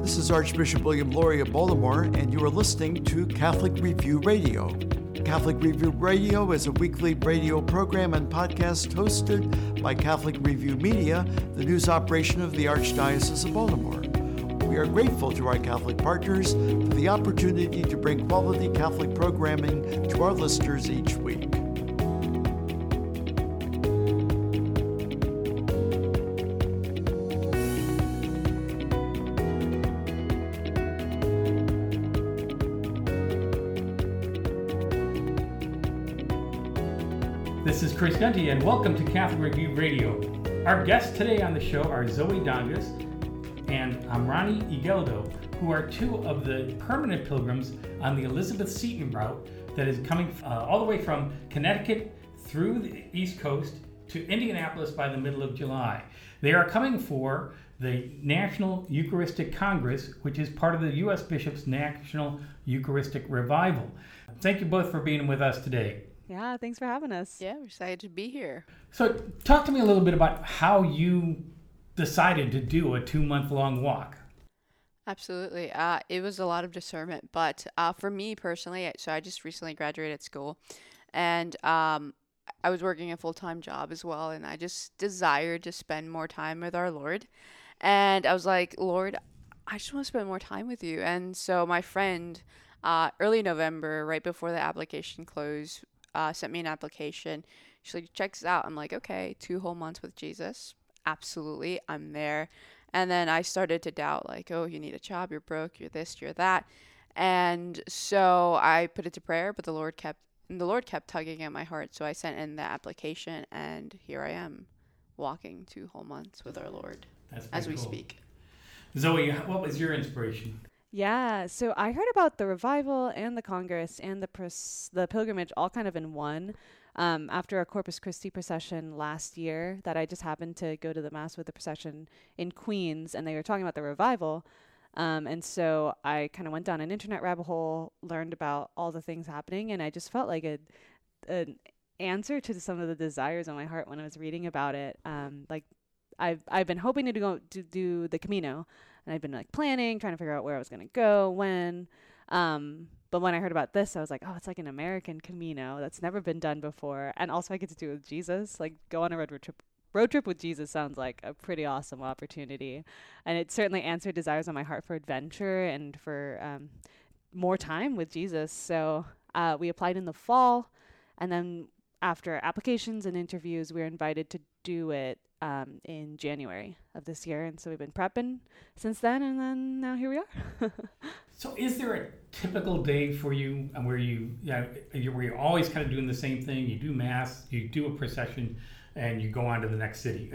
This is Archbishop William Lori of Baltimore, and you are listening to Catholic Review Radio. Catholic Review Radio is a weekly radio program and podcast hosted by Catholic Review Media, the news operation of the Archdiocese of Baltimore. We are grateful to our Catholic partners for the opportunity to bring quality Catholic programming to our listeners each week. This is Chris Gunty, and welcome to Catholic Review Radio. Our guests today on the show are Zoe Dongas and Amrani Igeldo, who are two of the permanent pilgrims on the Elizabeth Seton route that is coming all the way from Connecticut through the East Coast to Indianapolis by the middle of July. They are coming for the National Eucharistic Congress, which is part of the U.S. Bishops' National Eucharistic Revival. Thank you both for being with us today. Yeah, thanks for having us. Yeah, we're excited to be here. So talk to me a little bit about how you decided to do a 2-month-long walk. Absolutely. It was a lot of discernment, but for me personally, so I just recently graduated school, and I was working a full-time job as well, and I just desired to spend more time with our Lord. And I was like, Lord, I just want to spend more time with you. And so my friend, early November, right before the application closed, sent me an application. She's like, check this out. I'm like, okay, 2 whole months with Jesus. Absolutely, I'm there. And then I started to doubt, like, oh, you need a job, you're broke, you're this, you're that. And so I put it to prayer, but the Lord kept tugging at my heart. So I sent in the application, and here I am, walking 2 whole months with our Lord as we speak. Zoe, what was your inspiration? Yeah, so I heard about the revival and the Congress and the pilgrimage all kind of in one after a Corpus Christi procession last year that I just happened to go to the Mass with the procession in Queens, and they were talking about the revival. And so I kind of went down an internet rabbit hole, learned about all the things happening, and I just felt like an answer to some of the desires on my heart when I was reading about it. Like I've been hoping to go to do the Camino, and I'd been like planning, trying to figure out where I was going to go, when. But when I heard about this, I was like, oh, it's like an American Camino that's never been done before. And also I get to do it with Jesus, like go on a road trip with Jesus sounds like a pretty awesome opportunity. And it certainly answered desires on my heart for adventure and for more time with Jesus. So we applied in the fall, and then after applications and interviews, we were invited to do it in January of this year. And so we've been prepping since then, and then now here we are. So is there a typical day for you where you're always kind of doing the same thing? You do Mass, you do a procession, and you go on to the next city.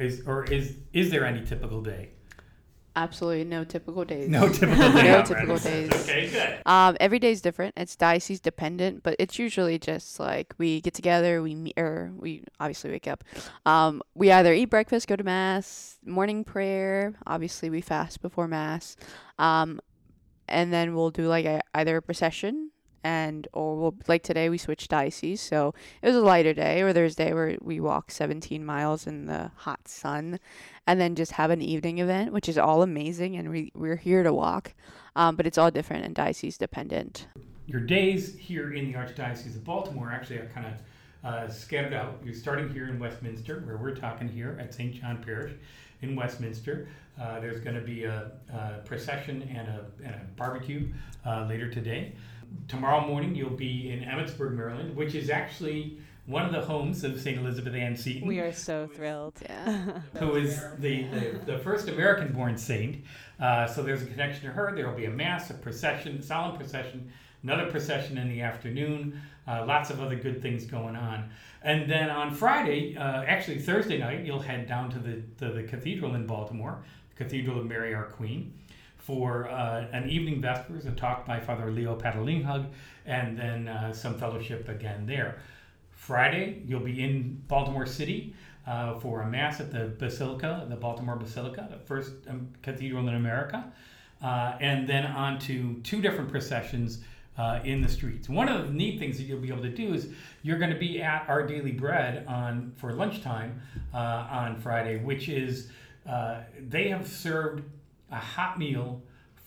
Is there any typical day? Absolutely no typical days. No typical day. No typical days. Okay, good. Every day is different. It's diocese dependent, but it's usually just like we get together, we obviously wake up. We either eat breakfast, go to Mass, morning prayer. Obviously, we fast before Mass, and then we'll do like either a procession, or we'll, like today we switched diocese, so it was a lighter day, or there's a day where we walk 17 miles in the hot sun, and then just have an evening event, which is all amazing, and we're here to walk, but it's all different and diocese dependent. Your days here in the Archdiocese of Baltimore actually are kind of scattered out. You're starting here in Westminster, where we're talking here at St. John Parish in Westminster. There's going to be a procession and a barbecue later today. Tomorrow morning, you'll be in Emmitsburg, Maryland, which is actually one of the homes of St. Elizabeth Ann Seton. We are so thrilled. Yeah. Who is the first American-born saint. So there's a connection to her. There will be a Mass, a procession, solemn procession, another procession in the afternoon, lots of other good things going on. And then on Friday, actually Thursday night, you'll head down to the cathedral in Baltimore, Cathedral of Mary Our Queen, for an evening vespers, a talk by Father Leo Patalinghug, and then some fellowship again there. Friday, you'll be in Baltimore City for a Mass at the Basilica, the Baltimore Basilica, the first cathedral in America, and then on to 2 different processions in the streets. One of the neat things that you'll be able to do is you're going to be at Our Daily Bread for lunchtime on Friday, which is they have served a hot meal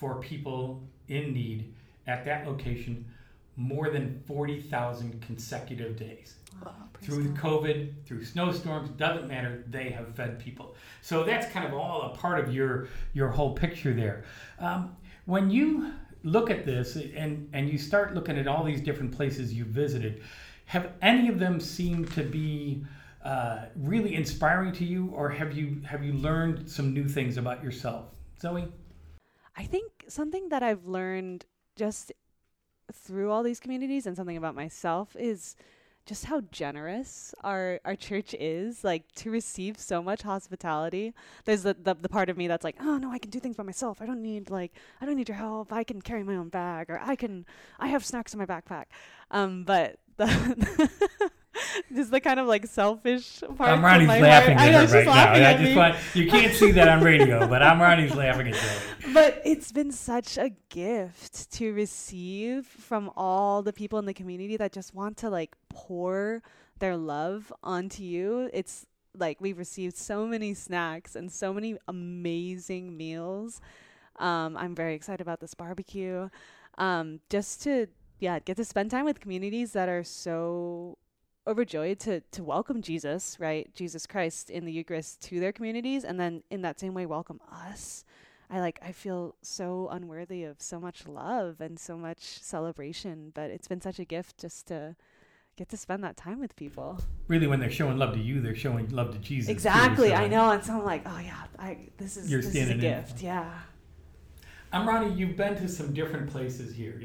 for people in need at that location more than 40,000 consecutive days. Wow, Through COVID, through snowstorms, doesn't matter, they have fed people. So that's kind of all a part of your whole picture there. When you look at this and you start looking at all these different places you visited, have any of them seemed to be really inspiring to you, or have you learned some new things about yourself? Zoe? I think something that I've learned just through all these communities and something about myself is just how generous our church is, like, to receive so much hospitality. There's the part of me that's like, oh no, I can do things by myself. I don't need your help. I can carry my own bag, or I have snacks in my backpack. But the just the kind of like selfish part. Amrani's laughing at her right now. I just want, you can't see that on radio, but Amrani's laughing at Zoe. But it's been such a gift to receive from all the people in the community that just want to like pour their love onto you. It's like we've received so many snacks and so many amazing meals. I'm very excited about this barbecue. Just to get to spend time with communities that are so overjoyed to welcome Jesus, right? Jesus Christ in the Eucharist to their communities, and then in that same way welcome us. I feel so unworthy of so much love and so much celebration, but it's been such a gift just to get to spend that time with people. Really, when they're showing love to you, they're showing love to Jesus. Exactly, too, so I know, and so I'm like, oh yeah, this is a gift, yeah. Amrani, you've been to some different places here,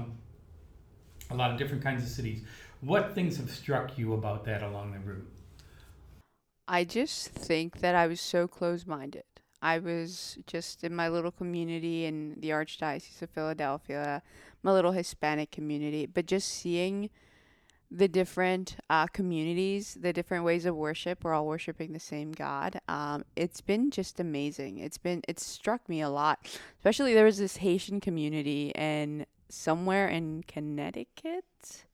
a lot of different kinds of cities. What things have struck you about that along the route? I just think that I was so close-minded. I was just in my little community in the Archdiocese of Philadelphia, my little Hispanic community, but just seeing the different communities, the different ways of worship, we're all worshiping the same God. It's been just amazing. It's struck me a lot. Especially there was this Haitian community somewhere in Connecticut.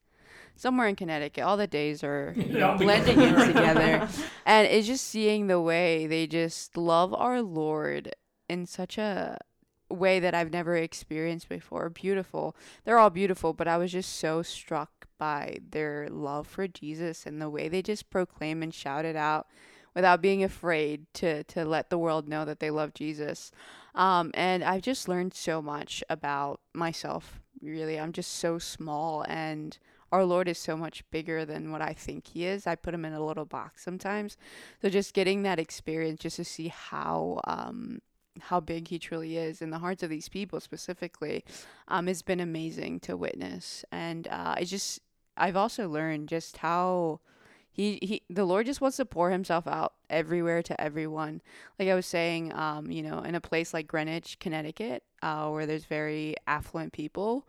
All the days are blending in together. And it's just seeing the way they just love our Lord in such a way that I've never experienced before. Beautiful. They're all beautiful, but I was just so struck by their love for Jesus and the way they just proclaim and shout it out without being afraid to let the world know that they love Jesus. And I've just learned so much about myself, really. I'm just so small, and our Lord is so much bigger than what I think he is. I put him in a little box sometimes. So just getting that experience just to see how big he truly is in the hearts of these people specifically has been amazing to witness. And I've also learned just how the Lord just wants to pour himself out everywhere to everyone. Like I was saying, in a place like Greenwich, Connecticut, where there's very affluent people,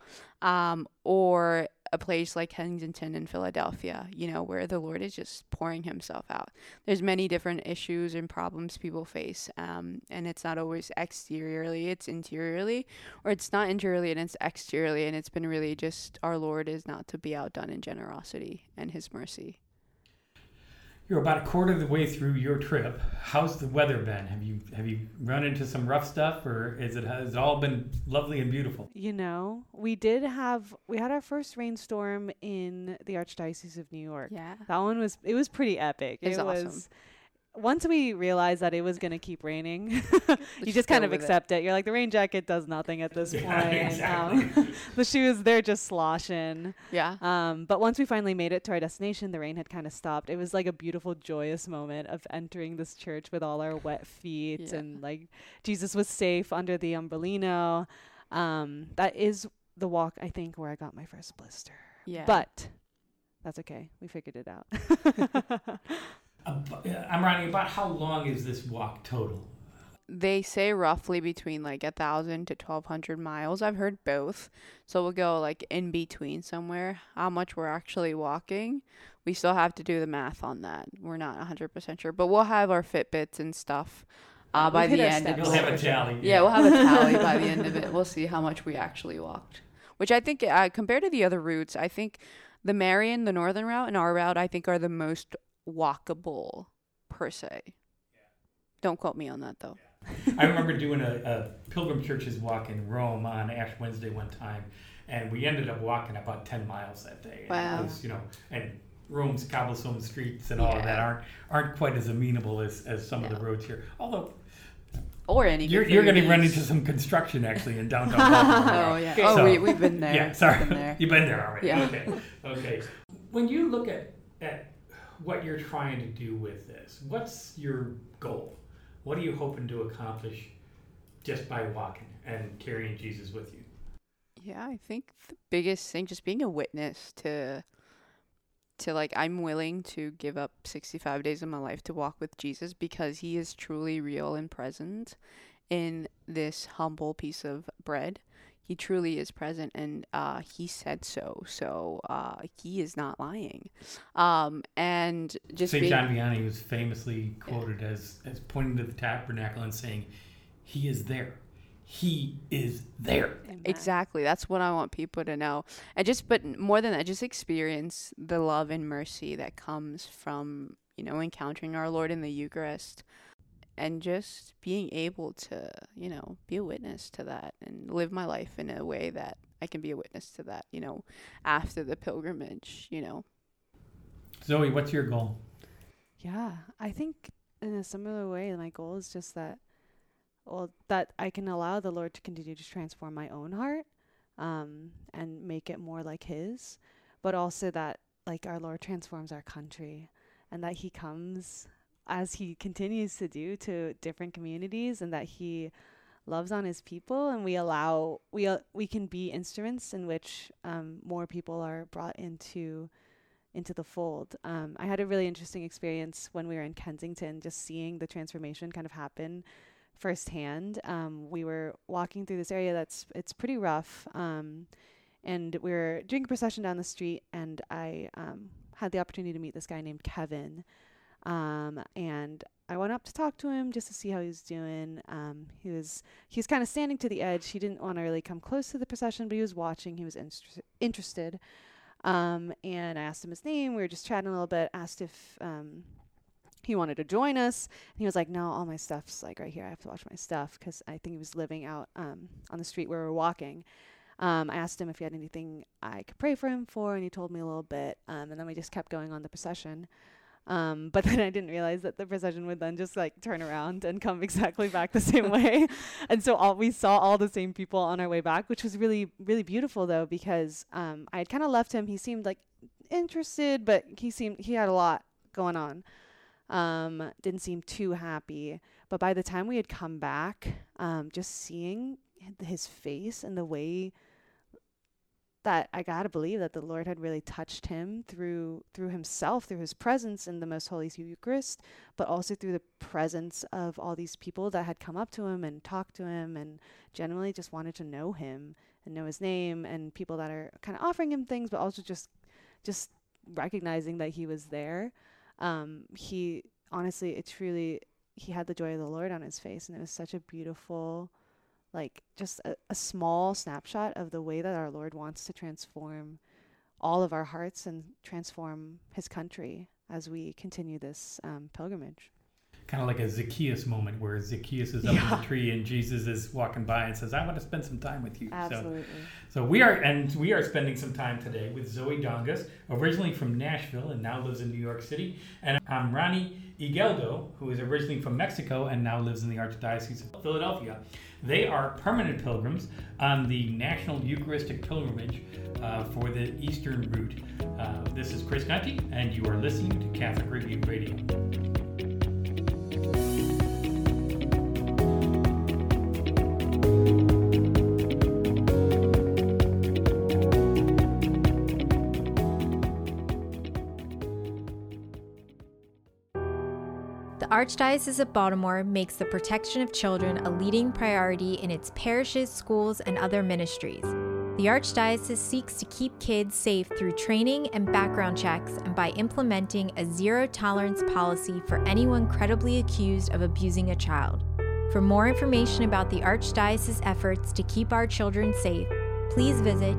or a place like Kensington in Philadelphia, where the Lord is just pouring himself out. There's many different issues and problems people face, and it's not always exteriorly, it's interiorly, or it's not interiorly and it's exteriorly, and it's been really just our Lord is not to be outdone in generosity and his mercy. You're about a quarter of the way through your trip. How's the weather been? Have you run into some rough stuff, or has it all been lovely and beautiful? We had our first rainstorm in the Archdiocese of New York. Yeah. That one was pretty epic. It was awesome. Once we realized that it was going to keep raining, you just kind of accept it. You're like, the rain jacket does nothing at this point. Exactly. The shoes, they're just sloshing. Yeah. But once we finally made it to our destination, the rain had kind of stopped. It was like a beautiful, joyous moment of entering this church with all our wet feet, and like Jesus was safe under the umbrellino. That is the walk, I think, where I got my first blister. Yeah. But that's okay. We figured it out. Amrani, about how long is this walk total? They say roughly between 1,000 to 1,200 miles. I've heard both. So we'll go in between somewhere. How much we're actually walking, we still have to do the math on that. We're not 100% sure, but we'll have our Fitbits and stuff by the end. You'll have a tally. Yeah, we'll have a tally by the end of it. We'll see how much we actually walked. Which I think, compared to the other routes, I think the Marian, the northern route, and our route, I think are the most walkable per se. Don't quote me on that though. I remember doing a Pilgrim Churches walk in Rome on Ash Wednesday one time, and we ended up walking about 10 miles that day. Wow. And it was, and Rome's cobblestone streets and all of that aren't quite as amenable as some of the roads here. Although or any you're going to run into some construction actually in downtown Baltimore. Oh yeah. We've been there. Yeah, sorry. Been there. You've been there already. Yeah. Okay. When you look at what you're trying to do with this, what's your goal? What are you hoping to accomplish just by walking and carrying Jesus with you? Yeah, I think the biggest thing, just being a witness to like, I'm willing to give up 65 days of my life to walk with Jesus because he is truly real and present in this humble piece of bread. He truly is present, and he said so. So he is not lying. And just St. John Vianney was famously quoted as pointing to the tabernacle and saying, "He is there. He is there." Amen. Exactly. That's what I want people to know. But more than that, just experience the love and mercy that comes from, encountering our Lord in the Eucharist, and just being able to, be a witness to that and live my life in a way that I can be a witness to that, after the pilgrimage, Zoe, what's your goal? Yeah, I think in a similar way, my goal is just that I can allow the Lord to continue to transform my own heart, and make it more like his, but also that like our Lord transforms our country, and that he comes as he continues to do to different communities, and that he loves on his people, and we can be instruments in which more people are brought into the fold. I had a really interesting experience when we were in Kensington, just seeing the transformation kind of happen firsthand. We were walking through this area it's pretty rough, and we were doing a procession down the street, and I had the opportunity to meet this guy named Kevin, and I went up to talk to him just to see how he was doing. He was kind of standing to the edge. He didn't want to really come close to the procession, but he was watching. He was interested. And I asked him his name. We were just chatting a little bit, asked if he wanted to join us. And he was like, "No, all my stuff's like right here. I have to watch my stuff," because I think he was living out on the street where we were walking. I asked him if he had anything I could pray for him for, and he told me a little bit. And then we just kept going on the procession. But then I didn't realize that the procession would then just like turn around and come exactly back the same way. And so we saw all the same people on our way back, which was really, really beautiful though, because I had kind of left him. He seemed like interested, but he had a lot going on. Didn't seem too happy. But by the time we had come back, just seeing his face and the way that I gotta believe that the Lord had really touched him through himself, through his presence in the Most Holy Eucharist, but also through the presence of all these people that had come up to him and talked to him and genuinely just wanted to know him and know his name, and people that are kind of offering him things, but also just recognizing that he was there. He honestly, he had the joy of the Lord on his face, and it was such a beautiful, like just a small snapshot of the way that our Lord wants to transform all of our hearts and transform his country as we continue this pilgrimage. Kind of like a Zacchaeus moment where Zacchaeus is up in the tree and Jesus is walking by and says, "I want to spend some time with you." Absolutely. So we are spending some time today with Zoe Dongas, originally from Nashville and now lives in New York City. And I'm Ronnie Igeldo, who is originally from Mexico and now lives in the Archdiocese of Philadelphia. They are permanent pilgrims on the National Eucharistic Pilgrimage for the Eastern Route. This is Chris Gunty, and you are listening to Catholic Review Radio. The Archdiocese of Baltimore makes the protection of children a leading priority in its parishes, schools, and other ministries. The Archdiocese seeks to keep kids safe through training and background checks, and by implementing a zero-tolerance policy for anyone credibly accused of abusing a child. For more information about the Archdiocese's efforts to keep our children safe, please visit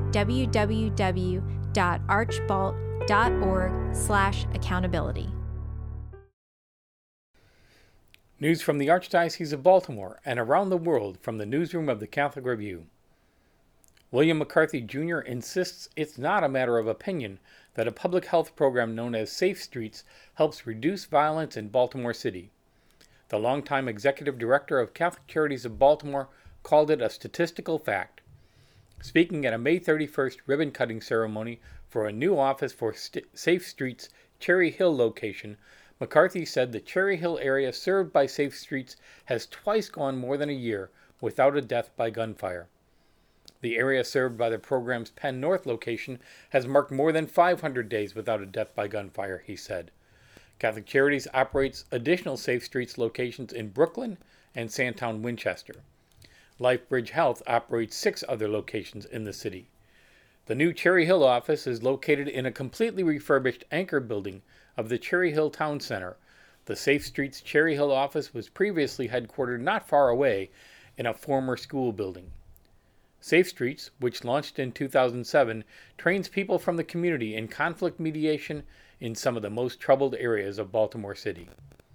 www.archbalt.org/accountability. News from the Archdiocese of Baltimore and around the world from the newsroom of the Catholic Review. William McCarthy Jr. insists it's not a matter of opinion that a public health program known as Safe Streets helps reduce violence in Baltimore City. The longtime executive director of Catholic Charities of Baltimore called it a statistical fact. Speaking at a May 31st ribbon-cutting ceremony for a new office for Safe Streets' Cherry Hill location, McCarthy said the Cherry Hill area served by Safe Streets has twice gone more than a year without a death by gunfire. The area served by the program's Penn North location has marked more than 500 days without a death by gunfire, he said. Catholic Charities operates additional Safe Streets locations in Brooklyn and Sandtown, Winchester. LifeBridge Health operates 6 other locations in the city. The new Cherry Hill office is located in a completely refurbished anchor building of the Cherry Hill Town Center. The Safe Streets Cherry Hill office was previously headquartered not far away in a former school building. Safe Streets, which launched in 2007, trains people from the community in conflict mediation in some of the most troubled areas of Baltimore City.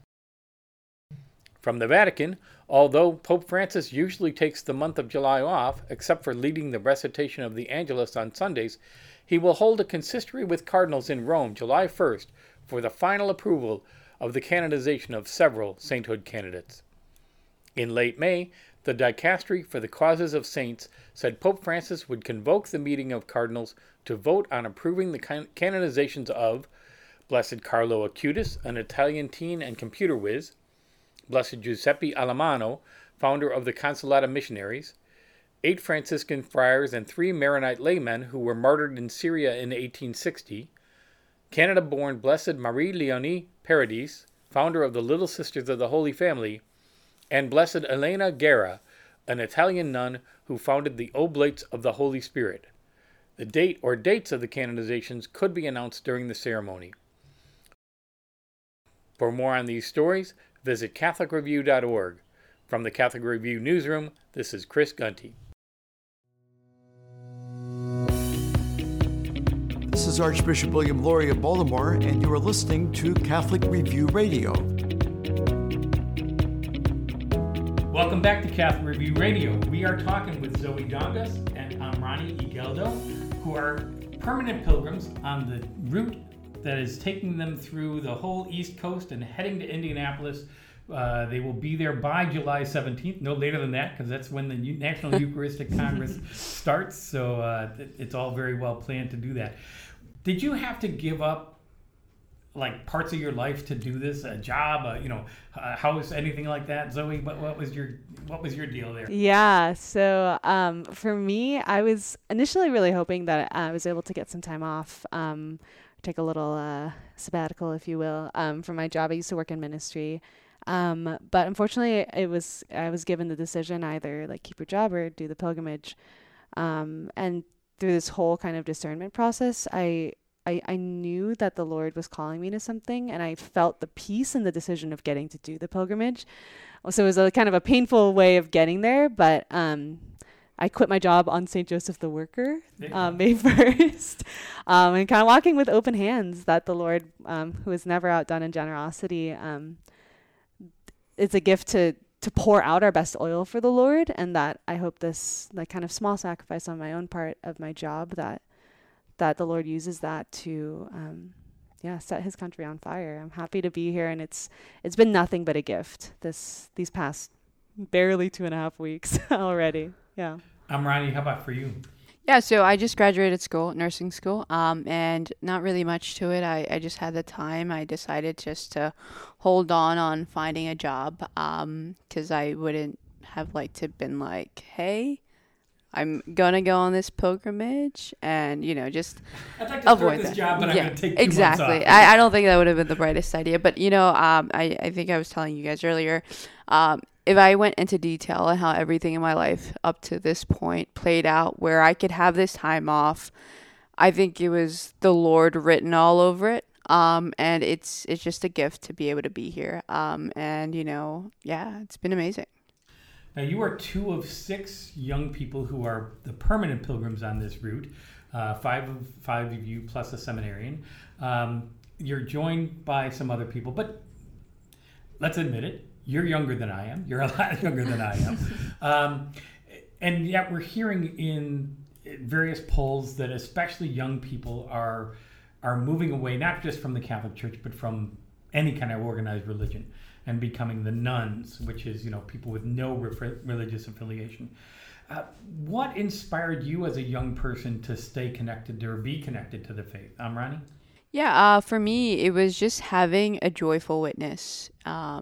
From the Vatican, although Pope Francis usually takes the month of July off, except for leading the recitation of the Angelus on Sundays, he will hold a consistory with cardinals in Rome July 1st for the final approval of the canonization of several sainthood candidates. In late May, the Dicastery for the Causes of Saints said Pope Francis would convoke the meeting of cardinals to vote on approving the canonizations of Blessed Carlo Acutis, an Italian teen and computer whiz, Blessed Giuseppe Alamano, founder of the Consolata Missionaries, 8 Franciscan friars and 3 Maronite laymen who were martyred in Syria in 1860, Canada-born Blessed Marie-Léonie Paradis, founder of the Little Sisters of the Holy Family, and Blessed Elena Guerra, an Italian nun who founded the Oblates of the Holy Spirit. The date or dates of the canonizations could be announced during the ceremony. For more on these stories, visit CatholicReview.org. From the Catholic Review newsroom, this is Chris Gunty. This is Archbishop William Lori of Baltimore, and you are listening to Catholic Review Radio. Welcome back to Catholic Review Radio. We are talking with Zoe Dongas and Amrani Igeldo, who are permanent pilgrims on the route that is taking them through the whole East Coast and heading to Indianapolis. They will be there by July 17th, no later than that, because that's when the National Eucharistic Congress starts. So it's all very well planned to do that. Did you have to give up like parts of your life to do this, a job, house, anything like that? Zoe, what was your deal there? Yeah, so for me, I was initially really hoping that I was able to get some time off, take a little sabbatical, if you will, from my job. I used to work in ministry, but unfortunately, I was given the decision either like keep your job or do the pilgrimage, and through this whole kind of discernment process, I knew that the Lord was calling me to something, and I felt the peace in the decision of getting to do the pilgrimage. So it was a kind of a painful way of getting there, but I quit my job on St. Joseph the Worker, May 1st, and kind of walking with open hands that the Lord, who is never outdone in generosity, it's a gift to pour out our best oil for the Lord, and that I hope this like kind of small sacrifice on my own part of my job that the Lord uses that to set his country on fire. I'm happy to be here, and it's been nothing but a gift these past barely 2.5 weeks already. Yeah. Amrani, how about for you? Yeah, so I just graduated nursing school, and not really much to it. I just had the time. I decided just to hold on finding a job, because I wouldn't have liked to been like, hey, I'm gonna go on this pilgrimage, and just I'd like to avoid this that. job, but I'm gonna take 2 exactly. months off. I don't think that would have been the brightest idea, but I think I was telling you guys earlier, if I went into detail on how everything in my life up to this point played out, where I could have this time off, I think it was the Lord written all over it. And it's just a gift to be able to be here. It's been amazing. Now, you are 2 of 6 young people who are the permanent pilgrims on this route, 5 of you plus a seminarian. You're joined by some other people, but let's admit it, You're younger than I am. You're a lot younger than I am. And yet we're hearing in various polls that especially young people are moving away, not just from the Catholic Church, but from any kind of organized religion, and becoming the nuns, which is, people with no religious affiliation. What inspired you as a young person to stay connected or be connected to the faith? Ronnie? Yeah, for me, it was just having a joyful witness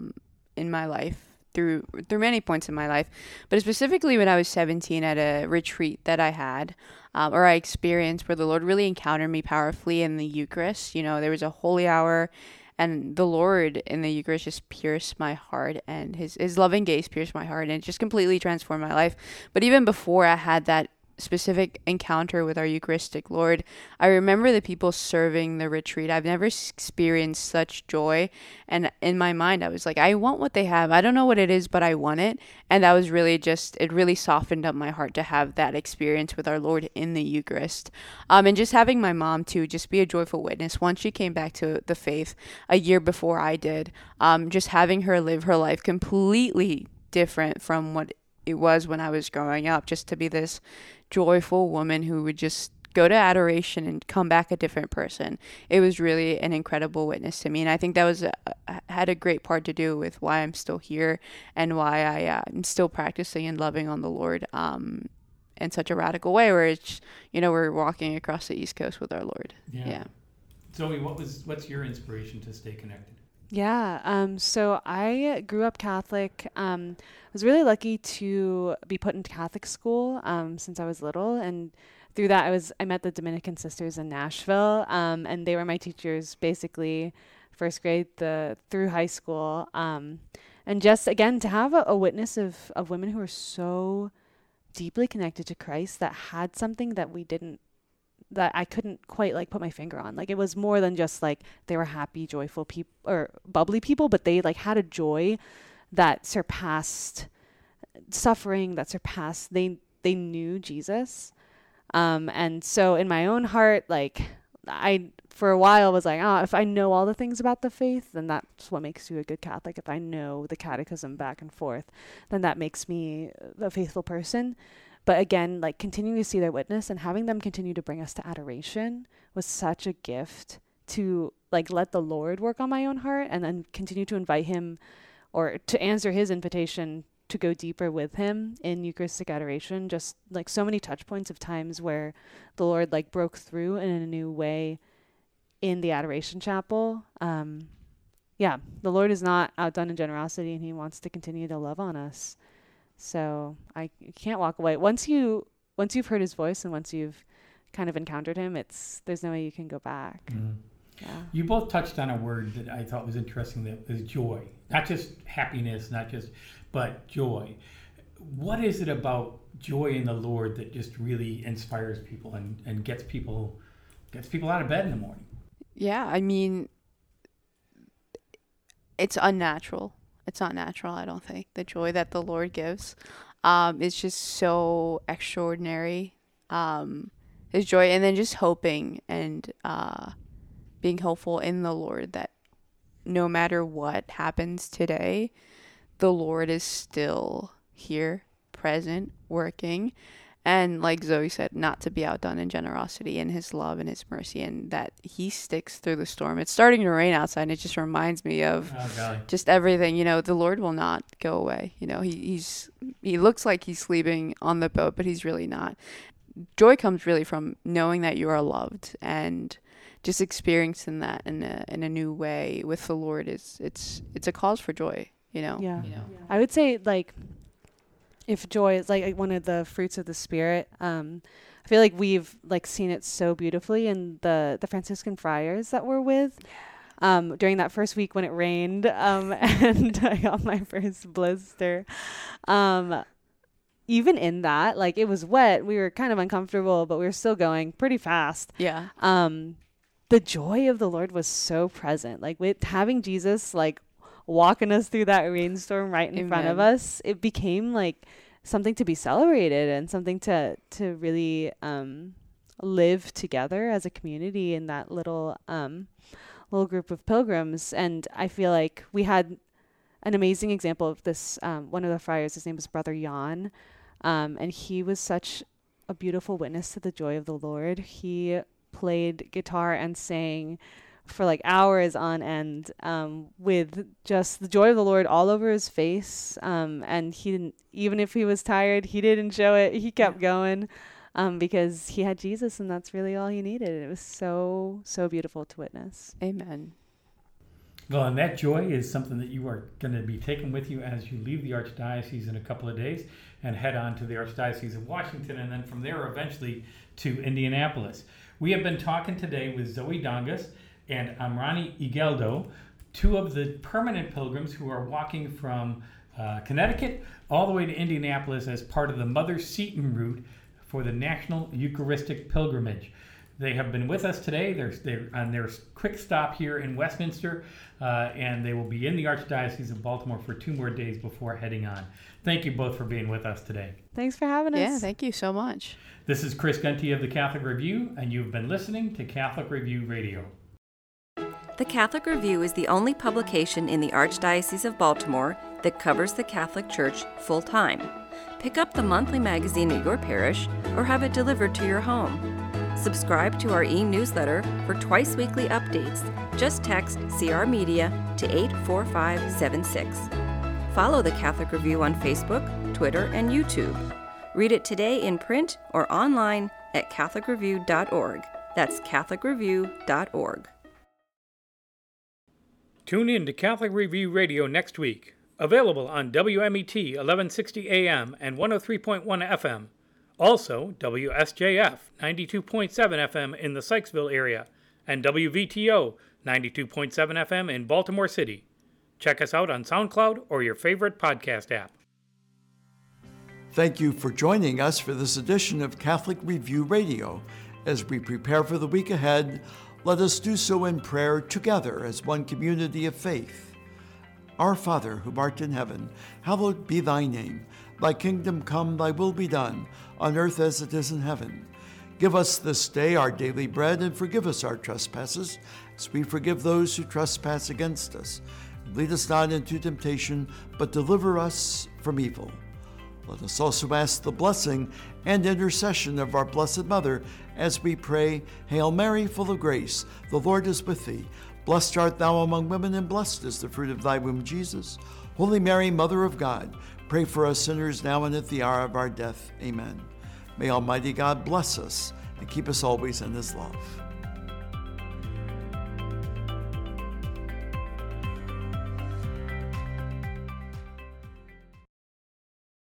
in my life through many points in my life, but specifically when I was 17 at a retreat that I had, or I experienced, where the Lord really encountered me powerfully in the Eucharist. There was a holy hour, and the Lord in the Eucharist just pierced my heart, and his loving gaze pierced my heart, and it just completely transformed my life. But even before I had that specific encounter with our Eucharistic Lord, I remember the people serving the retreat. I've never experienced such joy, and in my mind I was like, I want what they have. I don't know what it is, but I want it. And that was really it really softened up my heart to have that experience with our Lord in the Eucharist. And just having my mom to just be a joyful witness once she came back to the faith a year before I did, just having her live her life completely different from what it was when I was growing up, just to be this joyful woman who would just go to adoration and come back a different person. It was really an incredible witness to me, and I think that had a great part to do with why I'm still here and why I'm still practicing and loving on the Lord in such a radical way, where it's, we're walking across the East Coast with our Lord. Yeah. Zoe, what's your inspiration to stay connected? Yeah, so I grew up Catholic. I was really lucky to be put into Catholic school since I was little, and through that I met the Dominican sisters in Nashville, and they were my teachers basically first grade through high school, and just again to have a witness of women who are so deeply connected to Christ, that had something that that I couldn't quite put my finger on. It was more than just they were happy, joyful people or bubbly people, but they had a joy that surpassed suffering, that surpassed, they knew Jesus. And so in my own heart, I, for a while was if I know all the things about the faith, then that's what makes you a good Catholic. If I know the catechism back and forth, then that makes me a faithful person. But again, continuing to see their witness and having them continue to bring us to adoration was such a gift to let the Lord work on my own heart, and then continue to invite him, or to answer his invitation to go deeper with him in Eucharistic adoration. Just so many touch points of times where the Lord broke through in a new way in the adoration chapel. The Lord is not outdone in generosity, and he wants to continue to love on us. So I can't walk away. Once you've heard his voice, and once you've kind of encountered him, there's no way you can go back. Mm-hmm. Yeah. You both touched on a word that I thought was interesting, that is joy. Not just happiness, but joy. What is it about joy in the Lord that just really inspires people and gets people out of bed in the morning? Yeah, I mean, it's unnatural. It's not natural, I don't think. The joy that the Lord gives is just so extraordinary. His joy, and then just hoping and being hopeful in the Lord that no matter what happens today, the Lord is still here, present, working. And like Zoe said, not to be outdone in generosity and his love and his mercy, and that he sticks through the storm. It's starting to rain outside, and it just reminds me of just everything. The Lord will not go away. He looks like he's sleeping on the boat, but he's really not. Joy comes really from knowing that you are loved, and just experiencing that in a new way with the Lord it's a cause for joy. Yeah. I would say if joy is one of the fruits of the Spirit, I feel like we've seen it so beautifully in the Franciscan friars that we're with. During that first week when it rained, and I got my first blister. Even in that, it was wet, we were kind of uncomfortable, but we were still going pretty fast. Yeah. The joy of the Lord was so present. With having Jesus walking us through that rainstorm right in front of us, it became something to be celebrated, and something to really live together as a community in that little group of pilgrims. And I feel like we had an amazing example of this. One of the friars, his name was Brother Jan, and he was such a beautiful witness to the joy of the Lord. He played guitar and sang for like hours on end, with just the joy of the Lord all over his face. And he didn't, even if he was tired, he didn't show it. He kept going, because he had Jesus, and that's really all he needed. It was so, so beautiful to witness. Amen. Well, and that joy is something that you are going to be taking with you as you leave the Archdiocese in a couple of days and head on to the Archdiocese of Washington, and then from there eventually to Indianapolis. We have been talking today with Zoe Dongas and Amrani Igeldo, two of the permanent pilgrims who are walking from Connecticut all the way to Indianapolis as part of the Mother Seton route for the National Eucharistic Pilgrimage. They have been with us today. They're on their quick stop here in Westminster, and they will be in the Archdiocese of Baltimore for 2 more days before heading on. Thank you both for being with us today. Thanks for having us. Yeah, thank you so much. This is Chris Gunty of the Catholic Review, and you've been listening to Catholic Review Radio. The Catholic Review is the only publication in the Archdiocese of Baltimore that covers the Catholic Church full-time. Pick up the monthly magazine at your parish or have it delivered to your home. Subscribe to our e-newsletter for twice-weekly updates. Just text CR Media to 84576. Follow the Catholic Review on Facebook, Twitter, and YouTube. Read it today in print or online at catholicreview.org. That's catholicreview.org. Tune in to Catholic Review Radio next week. Available on WMET 1160 AM and 103.1 FM. Also, WSJF 92.7 FM in the Sykesville area and WVTO 92.7 FM in Baltimore City. Check us out on SoundCloud or your favorite podcast app. Thank you for joining us for this edition of Catholic Review Radio. As we prepare for the week ahead, let us do so in prayer together as one community of faith. Our Father, who art in heaven, hallowed be thy name. Thy kingdom come, thy will be done, on earth as it is in heaven. Give us this day our daily bread, and forgive us our trespasses, as we forgive those who trespass against us. Lead us not into temptation, but deliver us from evil. Let us also ask the blessing and intercession of our Blessed Mother as we pray, Hail Mary, full of grace, the Lord is with thee. Blessed art thou among women, and blessed is the fruit of thy womb, Jesus. Holy Mary, Mother of God, pray for us sinners now and at the hour of our death. Amen. May Almighty God bless us and keep us always in his love.